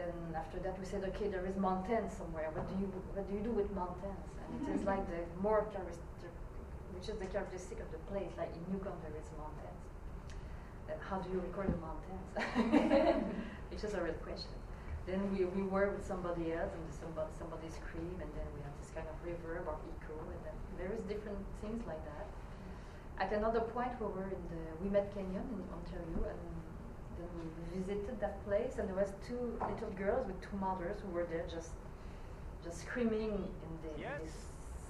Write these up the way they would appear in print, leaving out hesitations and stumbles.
then after that we said, okay, there is mountains somewhere. What do you do with mountains? And it is like the more characteristic, which is the characteristic of the place. Like in Yukon, there is mountains. How do you record the mountains? Which is a real question. Then we were with somebody else, and somebody screamed, and then we have this kind of reverb or echo, and then there is different things like that. At another point, we met Canyon in Ontario, and then we visited that place, and there was two little girls with two mothers who were there just screaming in this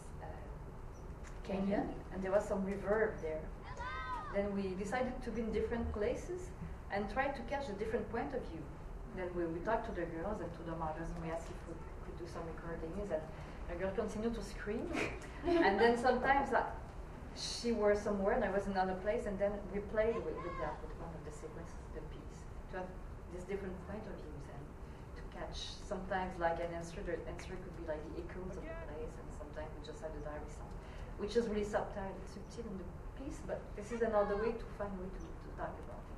canyon, and there was some reverb there. Then we decided to be in different places and try to catch a different point of view. Then we talked to the girls and to the mothers, and we asked if we could do some recordings, and the girl continued to scream. And then sometimes she was somewhere and I was in another place, and then we played with that, with one of the sequences, the piece, to have this different point of views and to catch sometimes like an answer. The answer could be like the echoes of the place, and sometimes we just had the diary sound, which is really subtle in the piece, but this is another way to find a way to talk about it.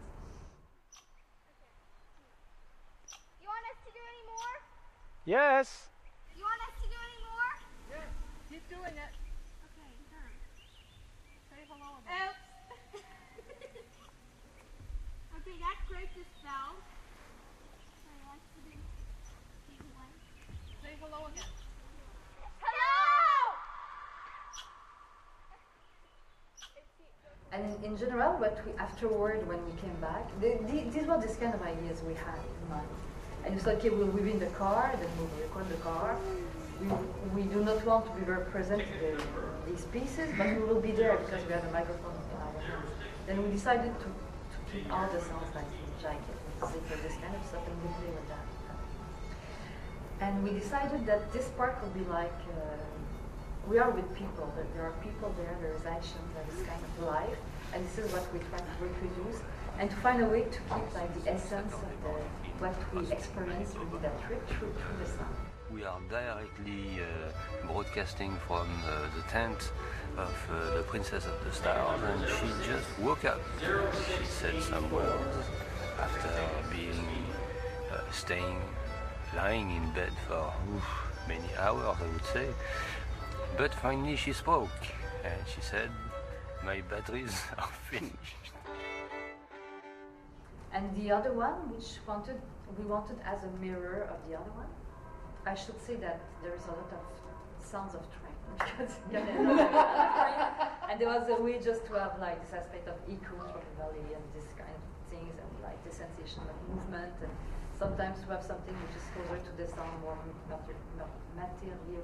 You want us to do any more? Yes. You want us to do any more? Yes. Keep doing it. Okay, done. Say hello again. Oops. Okay, that grape just fell. Sorry, let's do one. Say hello again. Hello! And in general, afterward, when we came back, these were these kind of ideas we had in mind. And we said, okay, we'll be in the car, then we'll record the car. We do not want to be very present to these pieces, but we will be there because we have a microphone in our hands. Then we decided to keep all the sounds like jacket, music, this kind of stuff, and we play with that. And we decided that this part would be like, we are with people, that there are people there is action, there is kind of life, and this is what we try to reproduce, and to find a way to keep like the essence of what we experienced with that trip through the sound. We are directly broadcasting from the tent of the Princess of the Stars, and she just woke up. She said some words after lying in bed for many hours, I would say. But finally she spoke, and she said, "My batteries are finished." And the other one, which we wanted as a mirror of the other one, I should say that there is a lot of sounds of train, because and there was a way just to have like this aspect of echo from the valley and this kind of things, and like the sensation of movement, and sometimes we have something which is closer to the sound, more material.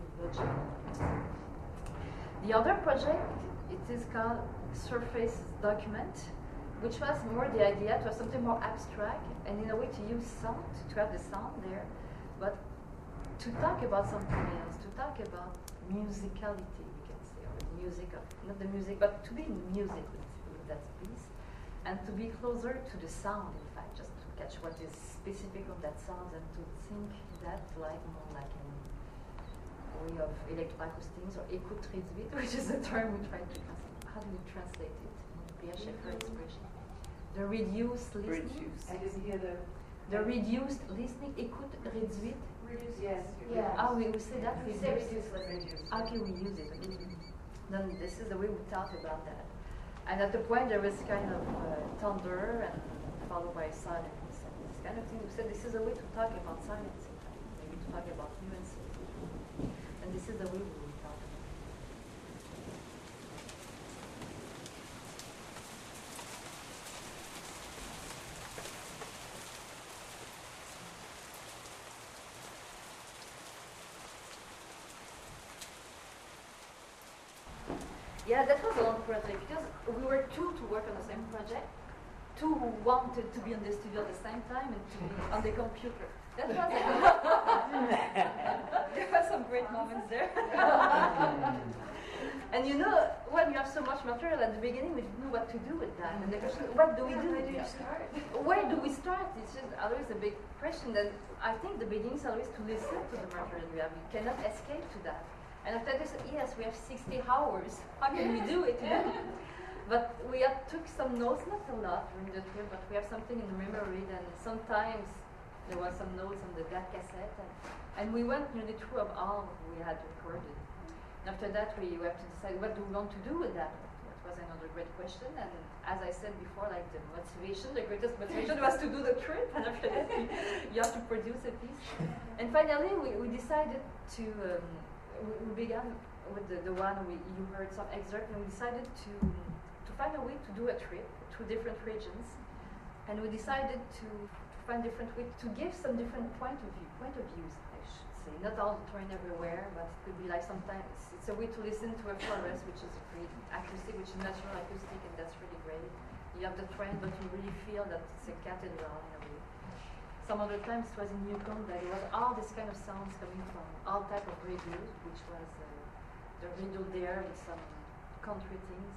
The other project, it is called Surface Document, which was more the idea to have something more abstract, and in a way to use sound, to have the sound there, but to talk about something else, to talk about musicality, we can say, or the music of, not the music, but to be in music with that piece, and to be closer to the sound, in fact, just to catch what is specific of that sound, and to think that like more like a way of electroacoustics or écoute réduite, which is a term we try to translate. How do you translate it in Pierre Schaeffer expression? The reduced listening. I didn't hear the reduced listening, écoute réduite. Yes. Yeah. Ah, we say that? We say reduce, let's reduce. Okay, we use it. Then this is the way we thought about that. And at the point there was kind of thunder and followed by silence and this kind of thing. We said this is a way to talk about silence, in fact. Maybe to talk about nuances. And this is the way we will talk about it. Yeah, that was a long project because we were two to work on the same project, two who wanted to be in the studio at the same time and to be on the computer. That was there were some great moments there. And you know, when you have so much material at the beginning, we didn't know what to do with that. And the question, what do we do? Where do you start? Where do we start? It's just always a big question. And I think the beginning is always to listen to the material we have. You cannot escape to that. And after this, yes, we have 60 hours. How can we do it? But we took some notes, not a lot during the trip, but we have something in the memory. And sometimes There was some notes on that cassette, and we went nearly through of all we had recorded. And after that, we have to decide what do we want to do with that. That was another great question. And as I said before, like the greatest motivation was to do the trip. And after that, you have to produce a piece. And finally, we decided to. We began with the one you heard some excerpt, and we decided to find a way to do a trip through different regions. And we decided to find different ways to give some different point of views, I should say. Not all the terrain everywhere, but it could be like sometimes it's a way to listen to a forest, which is great acoustic, which is natural acoustic, and that's really great. You have the terrain, but you really feel that it's a cathedral in a way. Some other times it was in Yukon that there was all this kind of sounds coming from all type of radios, which was the radio there with some country things.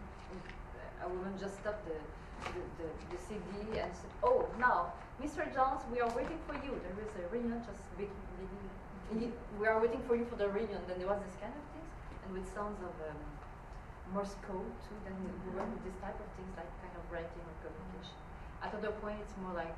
A woman just stopped the CD and said, "Oh, now, Mr. Jones, we are waiting for you. There is a reunion just beginning. We are waiting for you for the reunion." Then there was this kind of things, and with sounds of Morse code too. Then we work with this type of things, like kind of writing or communication. At other point, it's more like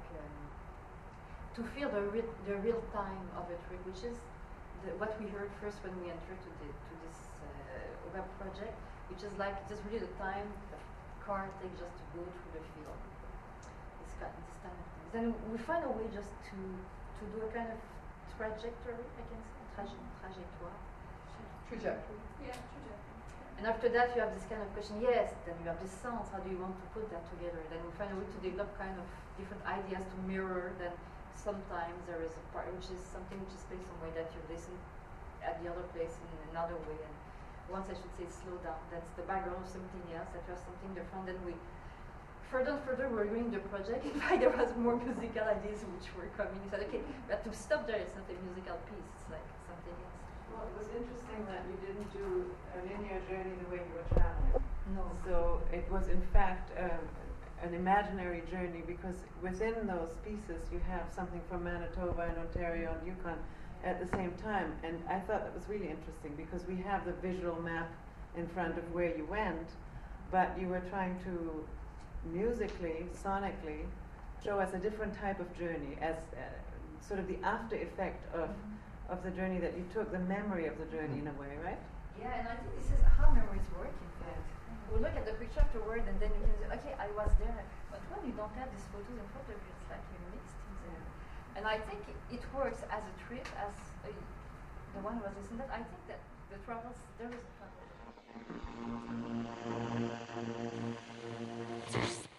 to feel the real time of a trip, which is what we heard first when we entered to this web project, which is like just really the time the car takes just to go through the field. This kind of things. Then we find a way just to do a kind of trajectory, I can say, trajectoire. Trajectory. Yeah, trajectory. And after that, you have this kind of question. Yes, then you have the sounds. How do you want to put that together? Then we find a way to develop kind of different ideas to mirror. Then sometimes there is a part which is something which is played some way that you listen at the other place in another way. And once I should say slow down. That's the background of something else. That was something different. Then we further and further we're doing the project. In fact, there was more musical ideas which were coming. We said, okay, we have to stop there. It's not a musical piece. It's like something else. Well, it was interesting that you didn't do a linear journey the way you were traveling. No. So it was in fact an imaginary journey, because within those pieces you have something from Manitoba and Ontario and Yukon at the same time. And I thought that was really interesting, because we have the visual map in front of where you went, but you were trying to musically, sonically, show us a different type of journey as sort of the after effect of the journey that you took, the memory of the journey in a way, right? Yeah, and I think this is how memories work, in fact. We look at the picture afterward, and then you can say, okay, I was there. But when you don't have these photos in front of you, it's like you mix things in. And I think it works as a trip, as the one who was listening to that. I think that the travels, there is a travel.